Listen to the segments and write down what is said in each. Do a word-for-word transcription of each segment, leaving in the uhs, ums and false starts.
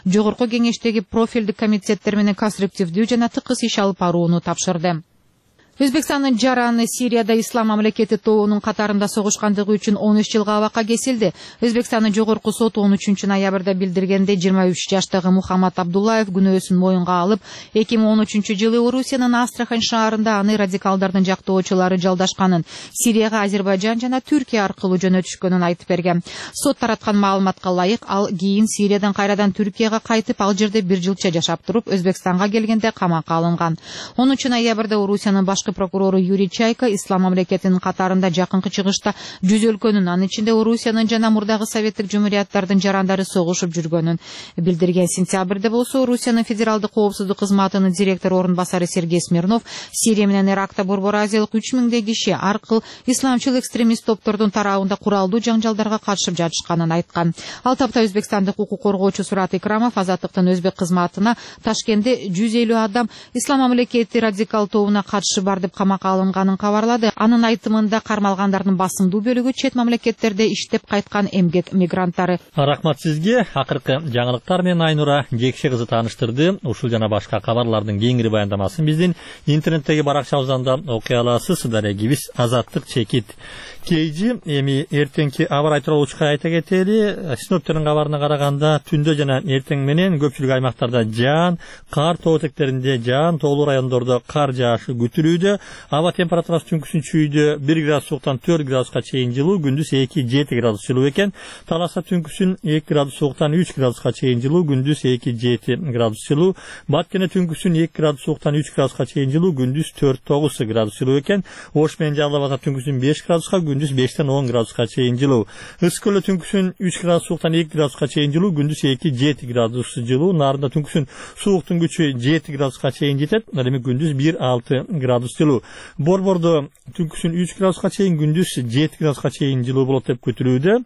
Жогорку кеңештеги профилдик комитеттер менен конструктивдүү жана тыкыз иш алып барууну тапшырды. Өзбекстандын жараны Сирияда ислам мамлекети тобунун катарында согушкандыгы үчүн он үч жылга абакка кесилди. Өзбекстандын жогорку соту он үчүнчү ноябрда билдиргенде жыйырма үч жаштагы Мухаммад Абдуллаев күнөөсүн моюнга алып, эки миң он үчүнчү жылы Орусиянын Астрахань шаарында аны радикалдардын жактоочулары жалдашканын, Сирияга Азербайжан жана Түркия аркылуу жөнөтүшкөнүн айтып берген. Сот тараткан маалыматка ылайык, ал кийин Сириядан кайрадан Түркияга кайтып, ал жерде бир жылча жашап туруп, Өзбекстанга келгенде камакка алынган. онунчу ноябрда Орусиянын башкы прокурору Юрий Чайка ислам мамлекетинин катарында жакынкы чыгышта жүз өлкөнүн, анын ичинде Орусиянын жана мурдагы советтик жумурияттардын жарандары согушуп жүргөнүн билдирген. Сентябрда болсо Орусиянын федералдык коопсуздук кызматынын директор орун басары Сергей Смирнов Сирия менен Иракта Борбор Азиялык үч миңдей киши аркыл исламчыл экстремист топтордун тарабында куралдуу жаңжалдарга катышып жатышканын айткан. Ал тапта Өзбекстандык укук коргоочу Сурат Икрамов Азаттыктын өзбек кызматына Ташкентте жүз элүү адам ислам мамлекети радикал тобуна катышы бар деп камакка алынганын кабарлады. Анын айтымында кармалгандардын басымдуу бөлүгү чет мамлекеттерде иштеп кайткан эмгек мигранттары. Рахмат сизге. Акыркы жаңылыктар менен Айнура Жекше кызы тааныштырды. Ушул жана башка кабарлардын кеңири баяндамасын биздин интернеттеги баракчабыздан да окуй аласыз. Дарегибиз Азаттык чекит. Кейжи эми эртеңки аба райы тууралуу учка айта кетели. Синоптиктердин кабарына караганда түндө жана эртең менен көпчүлүк аймактарда жаан, кар тоо этектеринде жаан, тоолуу райондордо кар жаашы күтүлүүдө. Аба температурасы түнкүсүн чүйдө бир градус сууктан төрт градуска чейин жылуу, күндүз эки жети градус жылуу экен. Таласа түнкүсүн эки градус сууктан үч градуска чейин жылуу, күндүз эки жети градус жылуу. Баткене түнкүсүн эки градус сууктан үч градуска чейин жылуу, күндүз төрт тогуз градус жылуу экен. Ош менен Жалал Абад түнкүсүн беш градуска, күндүз бештен он градуска чейин жылуу. Ыскөлдө түнкүсүн үч градус сууктан эки градуска чейин жылуу, күндүз эки жети градус жылуу. Нарында түнкүсүн сууктун күчү жети градуска чейин жетет, ал эми күндүз бир алты градус жылуу. Борбордо түнкүсүн үч градуска чейин, күндүз жети градуска чейин жылуу болот деп күтүлүүдө.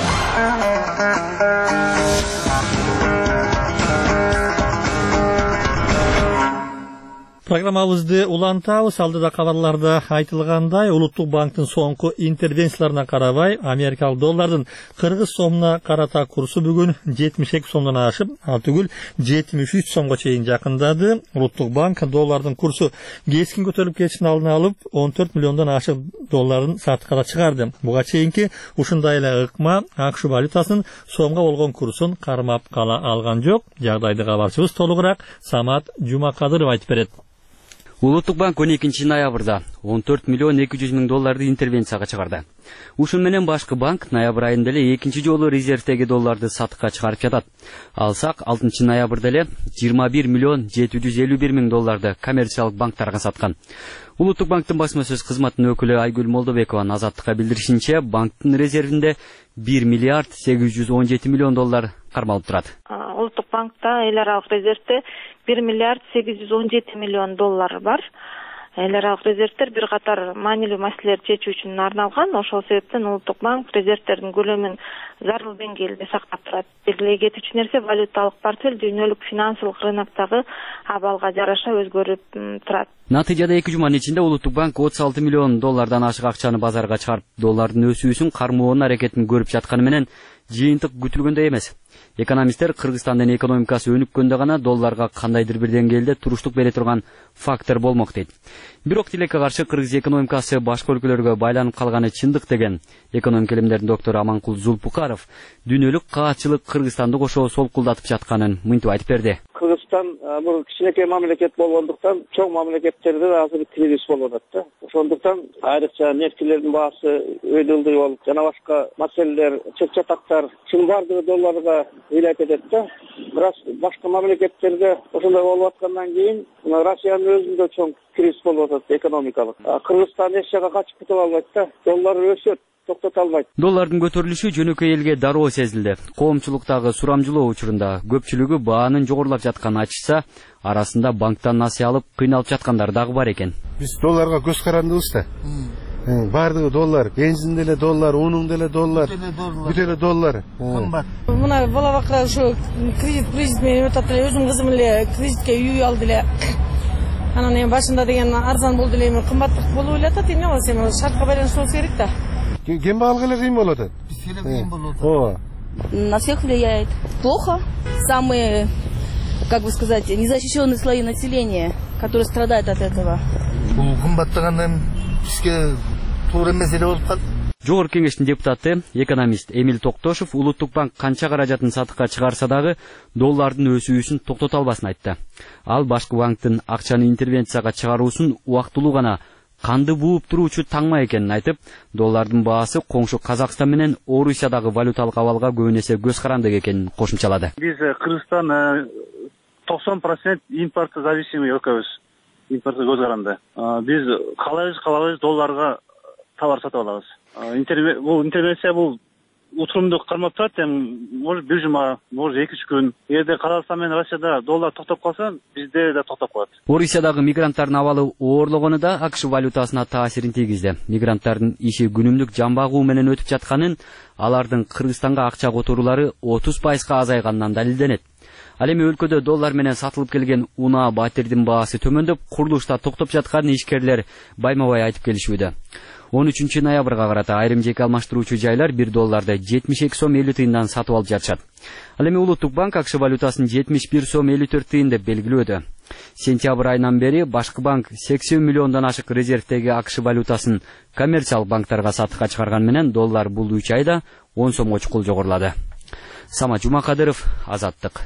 Программабызды улантабыз. Алдыда кабарларда айтылгандай, Улуттук банктын соңку интервенцияларына карабай, америкалык доллардын кыргыз сомуна карата курсу бүгүн жетимиш эки сомдон ашып, ал түгүл жетимиш үч сомго чейин жакындады. Улуттук банк доллардын курсу кескин көтөрүлүп кетишин алдын алып, он төрт миллиондон ашык долларын сатыкка чыгарды. Буга чейинки ушундай эле ыкма АКШ валютасынын сомго болгон курсун кармап кала алган жок. Жагдайды кабарчыбыз толугураак Самат Жумакадыров айтып берет. Улуттук банк он экинчи ноябрда он төрт миллион эки жүз миң долларды интервенцияга чыгарды. Ушун менен башкы банк ноябрь айында эле экинчи жолу резервдеги долларды сатыкка чыгарып жатат. Алсак алтынчы ноябрда эле жыйырма бир миллион жети жүз элүү бир миң долларды коммерциялык банктарга саткан. Улуттук банктын басма сөз кызматынын өкүлү Айгүл Молдобекова Азаттыкка билдиришинче, банктын резервинде бир миллиард сегиз жүз он жети миллион доллар кармалып турат. Улуттук банкта эл аралык резервде бир миллиард сегиз жүз он жети миллион доллар бар. Эл аралык резервдер бир катар маанилүү маселелерди чечүү үчүн арналган. Ошол себептен Улуттук банк резервдердин көлөмүн зарыл деңгээлде сактап турат. Белгилей кетүүчү нерсе, валюталык портфель дүйнөлүк финансылык рыноктогу абалга жараша өзгөрүп турат. Натыйжада эки жуманын ичинде Улуттук банк отуз алты миллион доллардан ашык акчаны базарга чыгарып, доллардын өсүүсүн кармоонун аракетин көрүп жатканы менен жыйынтык күтүлгөндөй эмес. Экономисттер Кыргызстандын экономикасы өнүккөндө гана долларга кандайдыр бир деңгээлде туруштук бере турган фактор болмок дейт. Бирок тилекке каршы Кыргыз экономикасы башка өлкөлөргө байланып калганы чындык деген экономика илимдеринин доктору Аманкул Зулпукаров дүйнөлүк каатчылык Кыргызстанды кошо солкулдатып жатканын мынтип айтып берди. Кыргызстан бул кичинекей мамлекет болгондуктан чоң мамлекеттерде азыр кризис болуп атат да. Ошондуктан айрыкча нефтилердин баасы өйдөлдүй болуп, жана башка маселелер, чыр-чатактар чын бардыгы долларга ыйлап кетет да. Бирок башка мамлекеттерде ошондой болуп аткандан кийин Россиянын өзүндө чоң кризис болуп атат экономикалык. Кыргызстан эч жака качып кете албайт да. Доллар өсөт, токтото албайт. Доллардын көтөрүлүшү жөнөкөй элге дароо сезилди. Коомчулуктагы сурамжылоо учурунда көпчүлүгү баанын жогорулап жатканын айтышса, арасында банктан насыя алып кыйналып жаткандар дагы бар экен. Биз долларга көз карандыбыз да. Бардыгы доллар, бензин деле доллар, унуң деле доллар, бүт эле доллар. Кымбат. Мына балабакка ушу кредит кредит менен өтөп эле өзүм кызым эле кредитке үй алды эле. Анан эми башында деген арзан болду эле, эми кымбаттык болуп эле атат. Эмне кыласыз, эми шартка байланыштуу болсо керек да. Кем багылга эле кыйын болуп атат. Биз эле кыйын болуп атат. Ооба. на всех влияет. Плохо. Самые, как бы сказать, незащищенные слои населения, которые страдают от этого. Жогорку кеңештин депутаты, экономист Эмил Токтошев Улуттук банк канча каражатын сатыкка чыгарса дагы доллардын өсүүсүн токтото албасын айтты. Ал башкы банктын акчаны интервенцияга чыгаруусун убактылуу гана канды бууп туруучу таңма экенин айтып, доллардын баасы коңшу Казакстан менен Орусиядагы валюталык абалга көбүн эсе көз карандык экенин кошумчалады. Биз Кыргызстан токсон процент импортко зависимый өлкөбүз. Импортко көз каранды. Биз каалайбыз, каалабайбыз долларга товар сатып алабыз. Бул интервенция бул утурумду кармап турат, может бир жума, может эки үч күн. Эгерде Казакстан менен Россияда доллар токтоп калса, бизде да токтоп калат. Орусиядагы мигранттардын абалы оорлогону да АКШ валютасына таасирин тийгизди. Мигранттардын иши күнүмдүк жамбагуу менен өтүп жатканын, алардын Кыргызстанга акча которуулары отуз пайызга азайганынан далилденет. Ал эми өлкөдө доллар менен сатылып келген унаа, батирдин баасы төмөндөп, курулушта токтоп жатканын ишкерлер байма-бай айтып келишүүдө. он үчүнчү ноябрга карата айрым жеке алмаштыруучу жайлар бир долларды жетимиш эки сом элүү тыйындан сатып алып жатышат. Ал эми Улуттук банк АКШ валютасын жетимиш бир сом элүү төрт тыйын деп белгилөөдө. Сентябрь айынан бери башкы банк сексен миллиондон ашык резервдеги АКШ валютасын коммерциялык банктарга сатыкка чыгарган менен доллар бул үч айда он сомго чукул жогорулады. Самат Жумакадыров, Азаттык.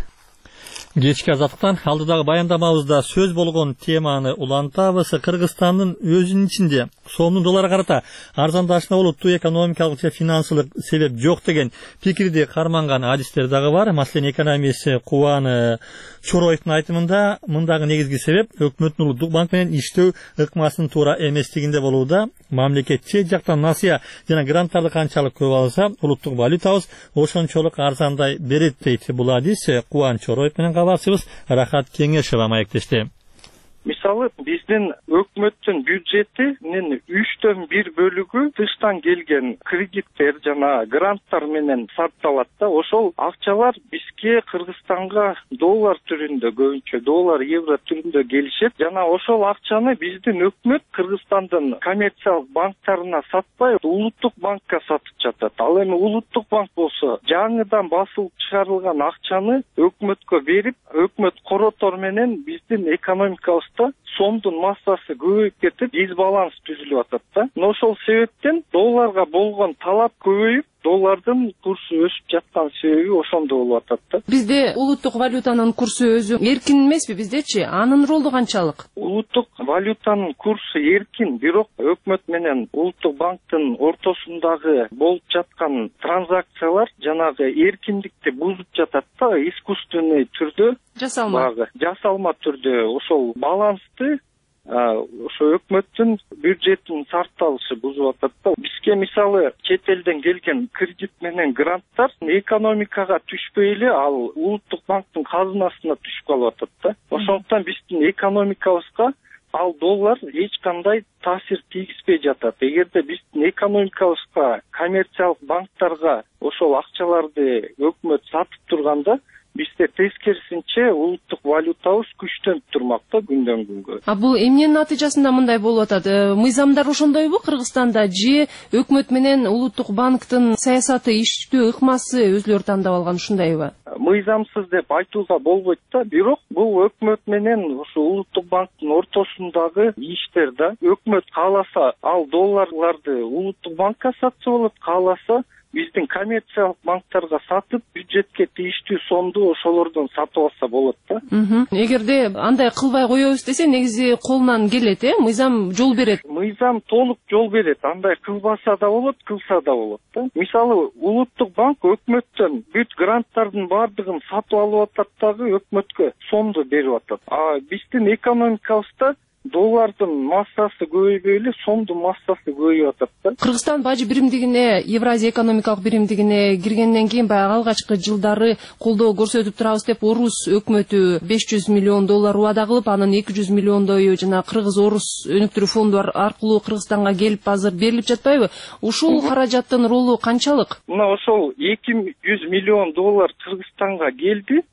Кечки азаттыктан алдыдагы баяндамабызда сөз болгон теманы улантабыз. Кыргызстандын өзүнүн ичинде сомдун долларга карата арзандашына олуттуу экономикалык же финансылык себеп жок деген пикирди карманган адистер дагы бар. Маселен, экономист Кубан Чороевдун айтымында мындагы негизги себеп өкмөттүн Улуттук банк менен иштөө ыкмасынын туура эместигинде болууда. Мамлекет чет жактан насыя жана гранттарды канчалык көп алса, улуттук валютабыз ошончолук арзандай берет дейт. Бул адис Кубан Чороев менен кабарчыбыз Рахат Кеңешова маектешти. Мисалы, биздин өкмөттүн бюджетинин үчтөн бир бөлүгү тыштан келген кредиттер жана гранттар менен сарпталат да. Ошол акчалар бизге Кыргызстанга доллар түрүндө, көбүнчө доллар, евро түрүндө келишет. Жана ошол акчаны биздин өкмөт Кыргызстандын коммерциялык банктарына сатпай, Улуттук банкка сатып жатат. Ал эми Улуттук банк болсо жаңыдан басылып чыгарылган акчаны өкмөткө берип, өкмөт коротор менен биздин экономикабыз сомдун массасы көбөйүп кетип, дисбаланс түзүлүп атат да. Ошол себептен долларга болгон талап көбөйүп, доллардын курсу өсүп жаткан себеби ошондо болуп атат да. Бизде улуттук валютанын курсу өзү эркин эмеспи, биздечи? Анын ролу канчалык? Улуттук валютанын курсу эркин, бирок өкмөт менен Улуттук банктын ортосундагы болуп жаткан транзакциялар жанагы эркиндикти бузуп жатат да, искусственный түрдө. Жасалма. Жасалма түрдө ошол балансты ошо өкмөттүн бюджетин сарпталышы бузуп атат да. Бизге мисалы чет элден келген кредит менен гранттар экономикага түшпөй эле ал Улуттук банктын казынасына түшүп калып атат да. Ошондуктан биздин экономикабызга ал доллар эч кандай таасир тийгизбей жатат. Эгерде биздин экономикабызга коммерциялык банктарга ошол акчаларды өкмөт сатып турганда, бизде тескерисинче улуттук валютабыз күчтөнүп турмак да күндөн күнгө. А бул эмненин натыйжасында мындай болуп атат? Мыйзамдар ошондойбу Кыргызстанда, же өкмөт менен Улуттук банктын саясаты, иштөө ыкмасы өзүлөрү тандап алган ушундайбы? Мыйзамсыз деп айтууга болбойт да, бирок бул өкмөт менен ошо Улуттук банктын ортосундагы иштер да. Өкмөт кааласа ал долларларды Улуттук банкка сатса болот, кааласа биздин коммерциялык банктарга сатып, бюджетке тийиштүү сомду ошолордон сатып алса болот да. Эгерде андай кылбай коебуз десе, негизи колунан келет, э? Мыйзам жол берет. Мыйзам толук жол берет. Андай кылбаса да болот, кылса да болот да. Мисалы, Улуттук банк өкмөттөн бүт гранттардын бардыгын сатып алып атат дагы өкмөткө сомду берип атат. А биздин экономикабызда доллардын массасы көбөйбөй эле, сомдун массасы көбөйүп атат да. Кыргызстан бажы биримдигине, Евразия экономикалык биримдигине киргенден кийин баягы алгачкы жылдары колдоо көрсөтүп турабыз деп Орус өкмөтү беш жүз миллион доллар убада кылып, анын эки жүз миллиондою жана Кыргыз-Орус өнүктүрүү фонду аркылуу Кыргызстанга келип азыр берилип жатпайбы? Ушул каражаттын ролу канчалык? Мына ошол эки жүз миллион доллар Кыргызстанга келди.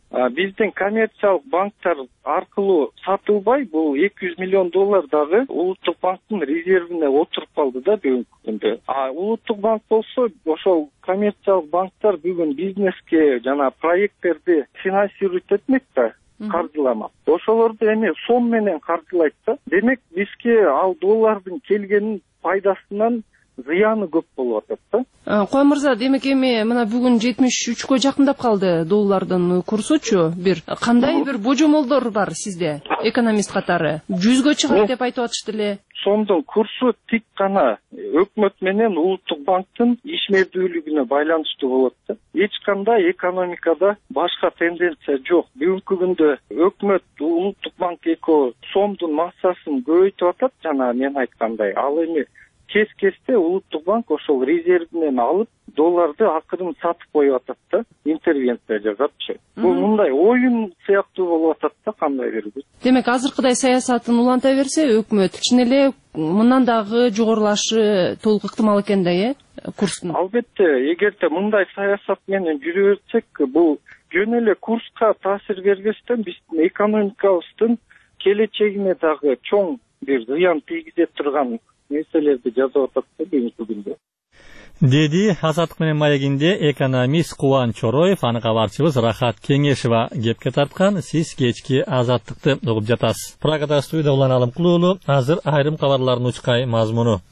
биздин коммерциялык банктар аркылуу сатылбай бул эки жүз миллион доллар дагы улуттук банктын резервине отуруп калды да бүгүнкү күндө. А улуттук банк болсо ошол коммерциялык банктар бүгүн бизнеске жана проекттерди финансировать этмек да, каржыламак. Ошолорду эми сом менен каржылайт да. Демек бизге ал доллардын келгенин пайдасынан зыяны көп болуп атат да. Кой мырза, демек эми мына бүгүн жетимиш үчкө жакындап калды доллардын курсучу. Бир кандай бир божомолдор бар сизде, экономист катары? жүзгө чыгат деп айтып атышты эле. Сомдун курсу тик гана өкмөт менен улуттук банктын ишмердүүлүгүнө байланыштуу болот да. Эч кандай экономикада башка тенденция жок. Бүгүнкү күндө өкмөт, улуттук банк экөө сомдун массасын көбөйтүп атат, жана мен айткандай. Ал эми кес-кесте улуттук банк ошол резервинен алып долларды акырын сатып коюп атат да, интервенция жасапчы. Бул мындай оюн сыяктуу болуп атат да, кандай бирби. Демек азыркыдай саясатын уланта берсе өкмөт чын эле мындан дагы жогорулашы толук ыктымал экен да, э, курстун. Албетте, эгерде мындай саясат менен жүрө берсек, бул жөн эле курска таасир бербестен биздин экономикабыздын келечегине дагы чоң бир зыян тийгизе турган нерселерди жазып атат да бүгүнкү күндө. Деди Азаттык менен маегинде экономист Кубан Чороев, аны кабарчыбыз Рахат Кеңешева кепке тарткан. Сиз кечки Азаттыкты угуп жатасыз. Прагада студияда Улан Алымкулуулу, азыр айрым кабарлардын учкай мазмуну.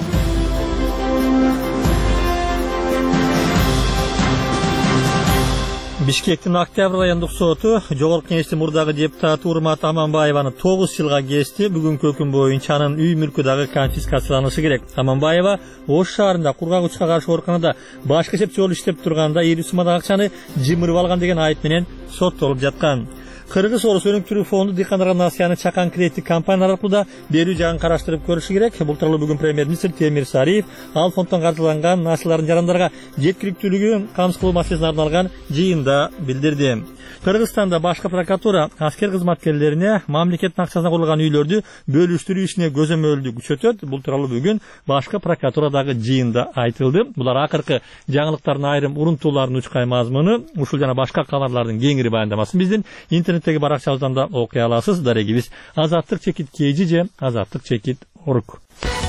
Бишкектин Октябрь райондук соту жогорку кеңештин мурдагы депутаты Урмат Аманбаеваны тогуз жылга кести. Бүгүнкү өкүм боюнча анын үй мүлкү дагы конфискацияланышы керек. Аманбаева Ош шаарында кургагычка каршы ооруканада башкы эсепчи болуп иштеп турганда ири суммадагы акчаны жымырып алган деген айып менен соттолуп жаткан. Кыргыз Орус өнүктүрүү фонду дыйкандарга насыяны чакан кредиттик компания аркылуу да берүү жагын караштырып көрүшү керек. Бул тууралуу бүгүн премьер-министр Темир Сариев ал фонддон каржыланган насыялардын жарандарга жеткиликтүүлүгүн камсыз кылуу маселесине арналган жыйында билдирди. Кыргызстанда башкы прокуратура аскер кызматкерлерине мамлекеттин акчасына курулган үйлөрдү бөлүштүрүү ишине көзөмөлдү күчөтөт. Бул тууралуу бүгүн башкы прокуратурадагы жыйында айтылды. Булар акыркы жаңылыктардын айрым урунтууларын учкай мазмуну. Ушул жана башка кабарлардын кеңири баяндамасын биздин интернеттеги баракчабыздан да окуй аласыз. Дарегибиз азаттык чекит kg же азаттык чекит org.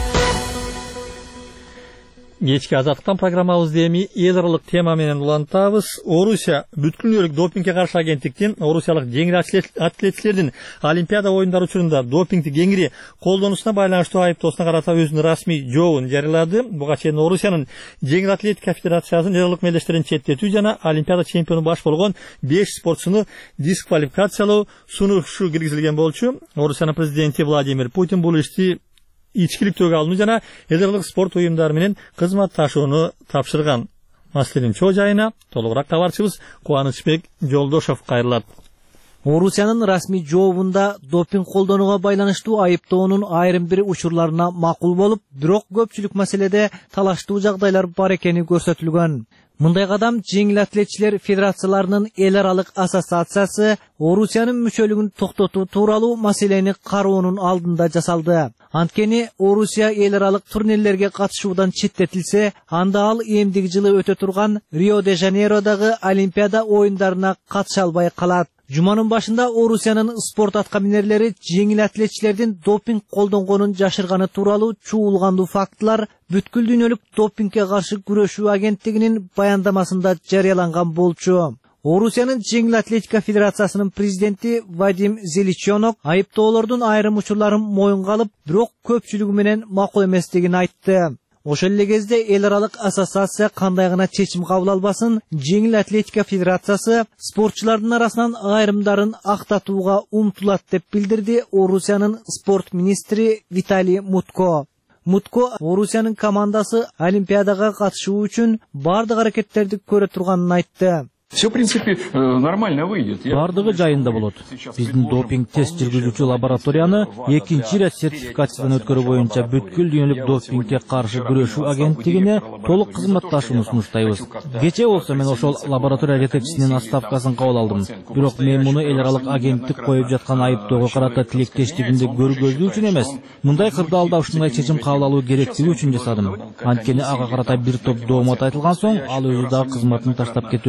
Кечки Азаттыктан программабызды эми эл аралык тема менен улантабыз. Орусия бүткүл дүйнөлүк допингге каршы агенттиктин орусиялык жеңил атлетчилердин Олимпиада оюндары учурунда допингди кеңири колдонуусуна байланыштуу айыптоосуна карата өзүнүн расмий жообун жарыялады. Буга чейин Орусиянын жеңил атлетика федерациясынын эл аралык мелдештерин четтетүү жана Олимпиада чемпиону баш болгон беш спортчуну дисквалификациялоо сунушу киргизилген болчу. Орусиянын президенти Владимир Путин бул ишти ичкиликтөөгө алууну жана эл аралык спорт уюмдары менен кызматташууну тапшырган. Маселенин чоо жайына толугураак кабарчыбыз Кубанычбек Жолдошов кайрылат. Орусиянын расмий жообунда допинг колдонууга байланыштуу айыптоонун айрым бир учурларына макул болуп, бирок көпчүлүк маселеде талаштуу жагдайлар бар экени көрсөтүлгөн. Мындай кадам жеңил атлетчилер федерацияларынын эл аралык ассоциациясы Орусиянын мүчөлүгүн токтотуу тууралуу маселени кароонун алдында жасалды. Анткени Орусия эл аралык турнирлерге катышуудан четтетилсе, анда ал эмдиги жылы өтө турган Рио-де-Жанейродагы Олимпиада оюндарына катыша албай калат. Жуманын башында Орусиянын спорт аткаминерлери жеңил атлетчилердин допинг колдонгонун жашырганы тууралуу чуулгандуу фактылар бүткүл дүйнөлүк допингге каршы күрөшүү агенттигинин баяндамасында жарыяланган болчу. Орусиянын жеңил атлетика федерациясынын президенти Вадим Зеличонок айыптоолордун айрым учурларын моюнга алып, бирок көпчүлүгү менен макул эместигин айтты. Ошол эле кезде эл аралык ассоциация кандай гана чечим кабыл албасын, жеңил атлетика федерациясы спортчулардын арасынан айрымдарын актатууга умтулат деп билдирди Орусиянын спорт министри Виталий Мутко. Мутко Орусиянын командасы Олимпиадага катышуу үчүн бардык аракеттерди көрө турганын айтты. Все, в принципе, нормально выйдет. Бардыгы жайында болот. Биздин допинг тест жүргүзүүчү лабораторияны экинчи ирет сертификациядан өткөрүү боюнча бүткүл дүйнөлүк допингге каршы күрөшүү агенттигине толук кызматташууну сунуштайбыз. Кечээ болсо мен ошол лаборатория жетекчисинин отставкасын кабыл алдым. Бирок мен муну эл аралык агенттик коюп жаткан айыптоого карата тилектештигимди көргөзүү үчүн эмес, мындай кырдаалда ушундай чечим кабыл алуу керектиги үчүн жасадым. Анткени ага карата бир топ доомат айтылган соң, ал өзү дагы кызматын таштап кетүүгө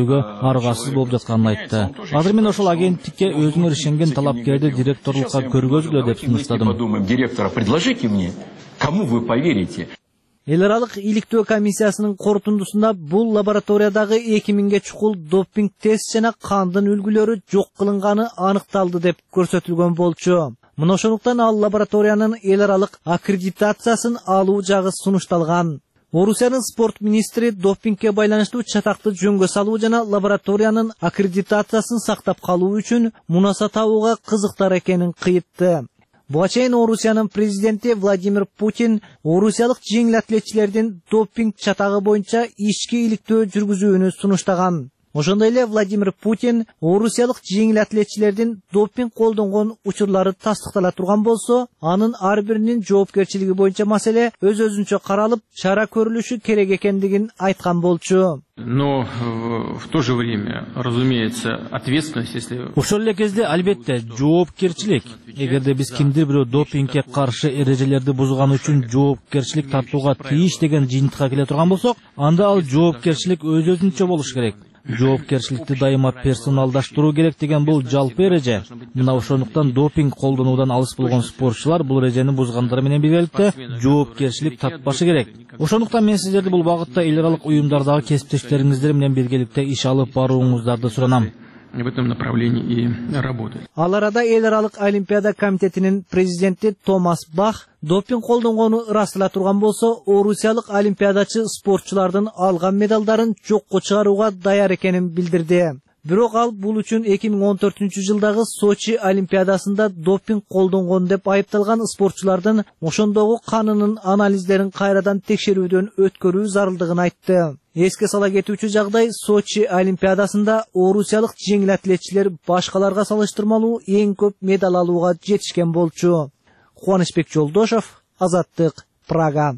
аргасыз болуп жатканын айтты. Азыр мен ошол агенттикке өзүңөр ишенген талапкерди директорлукка көргөзгүлө деп сунуштадым. Директора, предложите мне, кому вы поверите? Эл аралык иликтөө комиссиясынын корутундусунда бул лабораториядагы эки миңге чукул допинг тест жана кандын үлгүлөрү жок кылынганы аныкталды деп көрсөтүлгөн болчу. Мына ошондуктан ал лабораториянын эл аралык аккредитациясын алуу жагы сунушталган. Орусиянын спорт министри допингге байланыштуу чатакты жөнгө салуу жана лабораториянын аккредитациясын сактап калуу үчүн мунаса табууга кызыктар экенин кыйтты. Буга чейин Орусиянын президенти Владимир Путин орусиялык жеңил атлетчилердин допинг чатагы боюнча ички иликтөө жүргүзүүнү сунуштаган. Ошондой эле Владимир Путин орусиялык жеңил атлетчилердин допинг колдонгон учурлары тастыктала турган болсо, анын ар биринин жоопкерчилиги боюнча маселе өз-өзүнчө каралып, чара көрүлүшү керек экендигин айткан болчу. Но в то же время, разумеется, ответственность, если... Ошол эле кезде албетте жоопкерчилик. Эгерде биз кимдир бирөө допингге каршы эрежелерди бузган үчүн жоопкерчилик тартууга тийиш деген жыйынтыкка келе турган болсок, анда ал жоопкерчилик өз-өзүнчө болуш керек. Жоопкерчиликти дайыма персоналдаштыруу керек деген бул жалпы эреже. Мына ошондуктан допинг колдонуудан алыс болгон спортчулар бул эрежени бузгандары менен биргеликте жоопкерчилик тартпашы керек. Ошондуктан мен сиздерди бул багытта эл аралык уюмдардагы кесиптештериңиздер менен биргеликте иш алып барууңуздарды суранам. В этом направлении и работает. Ал арада эл аралык олимпиада комитетинин президенти Томас Бах допинг колдонгону ырастыла турган болсо, орусиялык олимпиадачы спортчулардын алган медалдарын жокко чыгарууга даяр экенин билдирди. Бирок ал бул үчүн эки миң он төртүнчү жылдагы Сочи олимпиадасында допинг колдонгон деп айыпталган спортчулардын ошондогу канынын анализдерин кайрадан текшерүүдөн өткөрүү зарылдыгын айтты. Эске сала кетүүчү жагдай, Сочи олимпиадасында орусиялык жеңил атлетчилер башкаларга салыштырмалуу эң көп медаль алууга жетишкен болчу. Кубанычбек Жолдошов, Азаттык, Прага.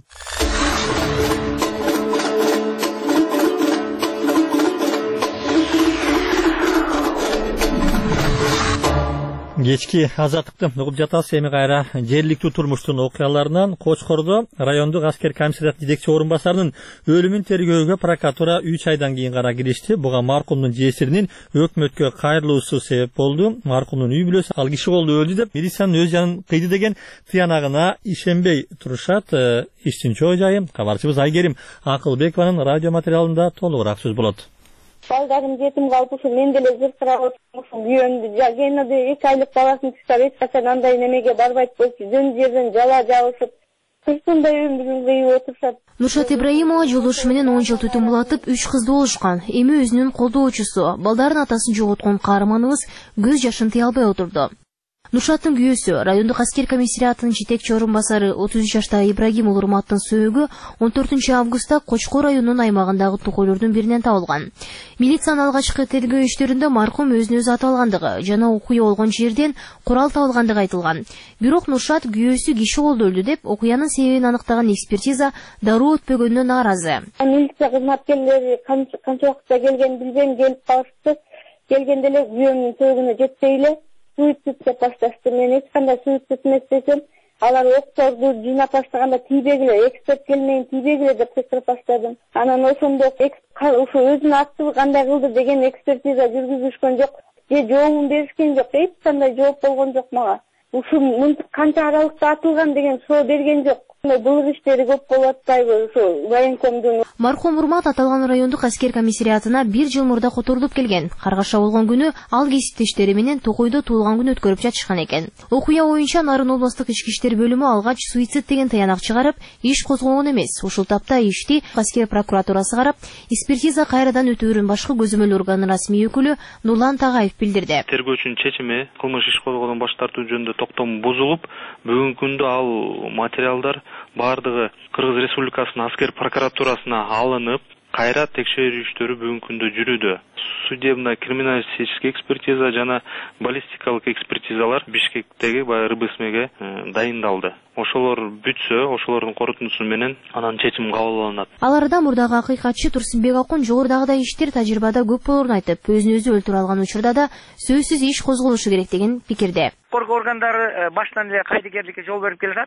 Кечки азаттыкты угуп жатасыз. Эми кайра жергиликтүү турмуштун окуяларынан Кочкордо райондук аскер комиссарият жетекчи орун басарынын өлүмүн тергөөгө прокуратура үч айдан кийин гана киришти. Буга маркумдун жесиринин өкмөткө кайрылуусу себеп болду. Маркумдун үй бүлөсү ал киши колдо өлдү деп милициянын өз жанын кыйды деген тыянагына ишенбей турушат. Иштин чоо жайы кабарчыбыз Айгерим Акылбекованын радио материалында толугураак сөз болот. Балдарым жетим калып, ушу мен деле жыртырап отурмушум. Күйөөмдү жагенде эки айлык баласын таштап, эч качан андай немеге барбайт болчу. Жөн жерден жала жабышып, кырсындай өмүрүн кыйып отурушат. Нуршат Ибраимова жолдошу менен он жыл түтүн булатып, үч кызды болушкан. Эми өзүнүн колдоочусу, балдарын атасын жоготкон каарманыбыз көз жашын тыя албай отурду. Нуршаттын күйөөсү, райондук аскер комиссариятынын жетекчи орун басары отуз үч жаштагы Ибрагим Улурматтын сөөгү он төртүнчү августта Кочкор районунун аймагындагы токойлордун биринен табылган. Милициянын алгачкы тергөө иштеринде маркум өзүн өзү ата алгандыгы жана окуя болгон жерден курал табылгандыгы айтылган. Бирок Нуршат күйөөсү киши колдо өлдү деп окуянын себебин аныктаган экспертиза дароо өтпөгөнүнө нааразы. Милиция кызматкерлери канча убакытта келгенин билбейм, келип калышты. Келгенде эле күйөөмдүн сөөгүнө жетпей эле суицид деп башташты. Мен эч кандай суицид эмес десем, алар окторду жыйнап баштаганда тийбегиле, эксперт келмейин тийбегиле деп кычкырып баштадым. Анан ошондо ушу өзүнүн актыбы кандай кылды деген экспертиза жүргүзүшкөн жок, же жообун беришкен жок, эч кандай жооп болгон жок мага. Ушу мынтип канча аралыкта атылган деген соо берген жок. Бул иштери көп болуп атпайбы ушу военкомдун. Мархум Урмат аталган райондук аскер комиссариятына бир жыл мурда которулуп келген. Каргаша болгон күнү ал кесиптештери менен Токойдо туулган күн өткөрүп жатышкан экен. Окуя боюнча Нарын облустук ички иштер бөлүмү алгач суицид деген таянак чыгарып, иш козгогон эмес. Ушул тапта ишти аскер прокуратурасы карап, экспертиза кайрадан өтөөрүн башкы көзөмөл органынын расмий өкүлү Нурлан Тагаев билдирди. Тергөөчүнүн чечими кылмыш иш козгоодон баш тартуу жөнүндө токтом бузулуп, бүгүнкү күндө ал материалдар бардыгы Кыргыз Республикасынын аскер прокуратурасына алынып, кайра текшерүү иштери бүгүнкү күндө жүрүүдө. Судебно криминалистический экспертиза жана баллистикалык экспертизалар Бишкектеги баягы РБСМге дайындалды. Ошолор бүтсө, ошолордун корутундусу менен анан чечим кабыл алынат. Ал арада мурдагы акыйкатчы Турсунбек Акун жогорудагыдай иштер тажрыйбада көп болорун айтып, өзүн өзү өлтүрө алган учурда да сөзсүз иш козголушу керек деген пикирде. Коргоо органдары баштан эле кайдыгерликке жол берип келишат.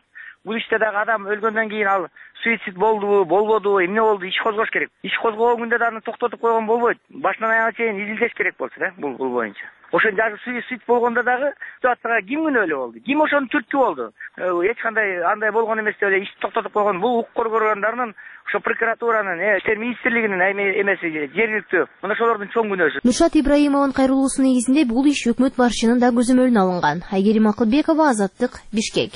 бул иште дагы адам өлгөндөн кийин ал суицид болдубу, болбодубу, эмне болду, иш козгош керек. Иш козгогон күндө да аны токтотуп койгон болбойт. Башынан аягына чейин изилдеш керек болчу да, бул бул боюнча. Ошо даже суицид болгондо дагы ситуацияга ким күнөөлүү болду? Ким ошону түрткү болду? Эч кандай андай болгон эмес деп эле ишти токтотуп койгон. Бул укук коргоогундардын, ошо прокуратуранын, иштер министрлигинин эмеси, жергиликтүү. Мына ошолордун чоң күнөөсү. Нуршат Ибраимовдун кайрылуусунун негизинде бул иш өкмөт башчынын да көзөмөлүнө алынган. Айгерим Акылбекова, Азаттык, Бишкек.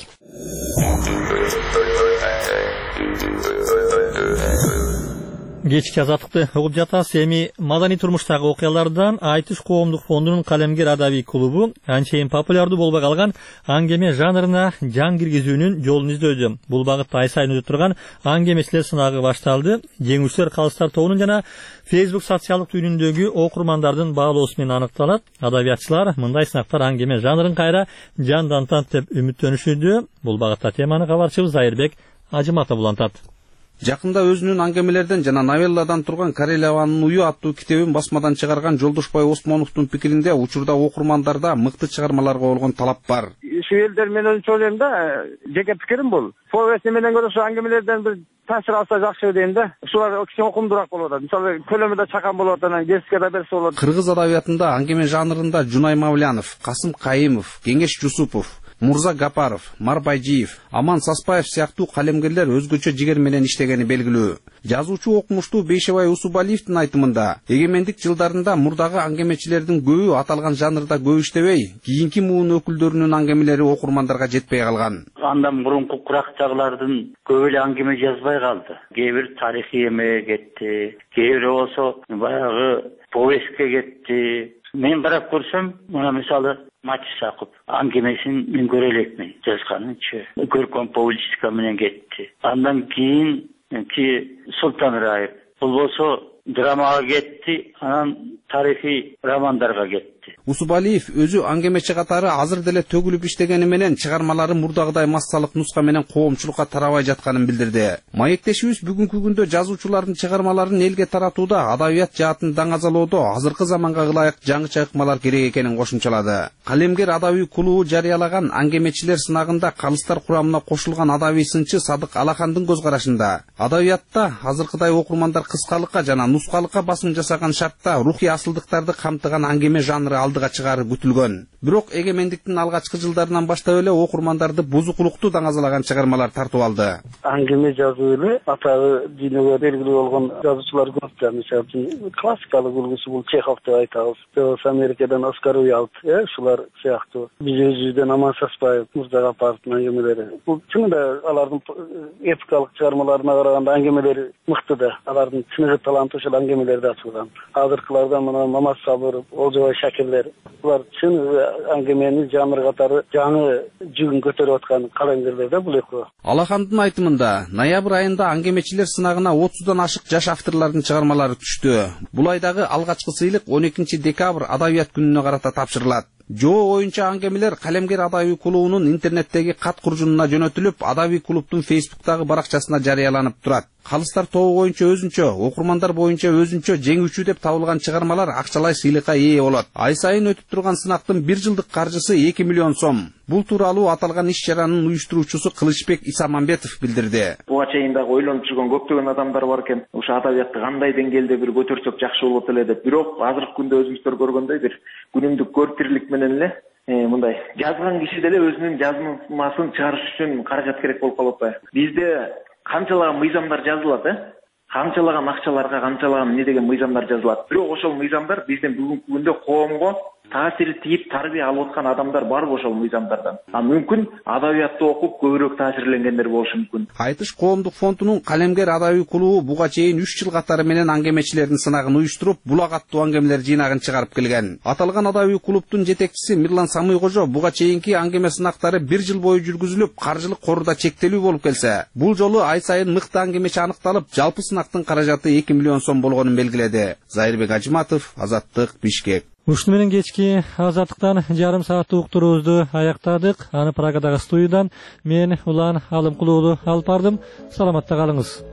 Кечки азаттыкты угуп жатасыз. Эми маданий турмуштагы окуялардан Айтыш коомдук фондунун калемгер адабий клубу анчейин популярдуу болбой калган аңгеме жанрына жан киргизүүнүн жолун издөдү. Бул багытта ай сайын өтүп турган аңгемечилер сынагы башталды. Жеңүүчүлөр калыстар тобунун жана Facebook социалдык түйүнүндөгү окурмандардын баалоосу менен аныкталат. Адабиятчылар мындай сынактар аңгеме жанрын кайра жандантат деп үмүттөнүшүүдө. Бул багытта теманы кабарчыбыз Айырбек Ажыматов улантат. Жакында өзүнүн аңгемелерден жана новелладан турган Карелиянын ую аттуу китебин басмадан чыгарган Жолдошбай Осмоновдун пикиринде учурда окурмандарда мыкты чыгармаларга болгон талап бар. Şu elder men өзүнчө ойлойм да, жеке пикирим бул. Повесть менен көрө ошо аңгемелерден бир таасир алса жакшы дейм да. Ушулар кичине окумдуураак болуп атат. Мисалы көлөмү да чакан болуп атат, анан кеске да берсе болот. Кыргыз адабиятында аңгеме жанрында Жунай Мавлянов, Касым Кайымов, Кеңеш Жусупов, Мурза Гапаров, Марбайжиев, Аман Саспаев сыяктуу калемгерлер өзгөчө жигер менен иштегени белгилүү. Жазуучу окумуштуу Бейшебай Усубалиевдин айтымында, эгемендик жылдарында мурдагы аңгемечилердин көбү аталган жанрда көп иштебей, кийинки муун өкүлдөрүнүн аңгемелери окурмандарга жетпей калган. Андан мурунку курактагылардын көп эле аңгеме жазбай калды. Кээ бир тарыхый эмеге кетти, кээ бири болсо баягы повестке кетти. Мен карап көрсөм, мына мисалы Мачи Сакып аңгемесин мен көрө элекмин жазганынчы. Көркөм публицистика менен кетти. Андан кийин ки Султан Раев. Бул болсо драмага кетти, анан тарыхый романдарга кетти. Усубалиев өзү аңгемечи катары азыр деле төгүлүп иштегени менен чыгармалары мурдагыдай массалык нуска менен коомчулукка тарабай жатканын билдирди. Маектешибиз бүгүнкү күндө жазуучулардын чыгармаларын элге таратууда адабият жаатын даңазалоодо азыркы заманга ылайык жаңыча ыкмалар керек экенин кошумчалады. Калемгер адабий клубу жарыялаган аңгемечилер сынагында калыстар курамына кошулган адабий сынчы Садык Алахандын көз карашында адабиятта азыркыдай окурмандар кыскалыкка жана нускалыкка басым жасаган шартта рухий асылдыктарды камтыган аңгеме жанры алдыга чыгары күтүлгөн. Бирок эгемендиктин алгачкы жылдарынан баштап эле окурмандарды бузукулукту даңазалаган чыгармалар тартып алды. Аңгеме жазуу эле атагы дүйнөгө белгилүү болгон жазуучулар көп да. Мисалы классикалык үлгүсү бул Чехов деп айтабыз. Болсо Америкадан Оскар Уайлд, э, ушулар сыяктуу. Биз өзүбүздөн Аман Саспаев, Мурза Гапаровдун аңгемелери. Бул чынында алардын эпикалык чыгармаларына караганда аңгемелери мыкты да. Алардын чыныгы таланты ошол аңгемелерде ачылган. Азыркылардан мына Мамат Сабыров, Олжобай Шакирлер, булар чын аңгеменин жанры катары жаңы жүгүн көтөрүп аткан калемгерлер да бул экөө. Алахандын айтымында ноябрь айында аңгемечилер сынагына отуздан ашык жаш авторлордун чыгармалары түштү. Бул айдагы алгачкы сыйлык он экинчи декабрь адабият күнүнө карата тапшырылат. Жоо оюнча аңгемелер калемгер адабий клубунун интернеттеги кат куржунуна жөнөтүлүп, адабий клубтун Фейсбуктагы баракчасына жарыяланып турат. Калыстар тобу боюнча өзүнчө, окурмандар боюнча өзүнчө жеңүүчү деп табылган чыгармалар акчалай сыйлыкка ээ болот. Ай сайын өтүп турган сынактын бир жылдык каржысы эки миллион сом. Бул тууралуу аталган иш чаранын уюштуруучусу Кылычбек Исамамбетов билдирди. Буга чейин дагы ойлонуп жүргөн көптөгөн адамдар бар экен. Ошо адабиятты кандай деңгээлде бир көтөрсөк жакшы болот эле деп. Бирок азыркы күндө өзүңүздөр көргөндөй бир күнүмдүк көртирлик менен эле мындай жазган киши деле өзүнүн жазмасын чыгарыш үчүн каражат керек болуп калып атпайбы? Бизде канчалаган мыйзамдар жазылат, э? Канчалаган акчаларга канчалаган эмне деген мыйзамдар жазылат. Бирок ошол мыйзамдар биздин бүгүнкү күндө коомго таасир тийип тарбия алып аткан адамдар барбы ошол мыйзамдардан? А мүмкүн адабиятты окуп көбүрөөк таасирленгендер болушу мүмкүн. Айтыш коомдук фондунун калемгер адабий клубу буга чейин үч жыл катары менен аңгемечилердин сынагын уюштуруп, булак аттуу аңгемелер жыйнагын чыгарып келген. Аталган адабий клубтун жетекчиси Мирлан Самыйкожо буга чейинки аңгеме сынактары бир жыл бою жүргүзүлүп, каржылык коруда чектелүү болуп келсе, бул жолу ай сайын мыкты аңгемечи аныкталып, жалпы сынактын каражаты эки миллион сом болгонун белгиледи. Зайырбек Ажыматов, Азаттык, Бишкек. Ушуну менен кечки азаттыктан жарым сааттык уктуруубузду аяктадык. Аны Прагадагы студиядан мен Улан Алымкулуулу алып бардым. Саламатта калыңыз.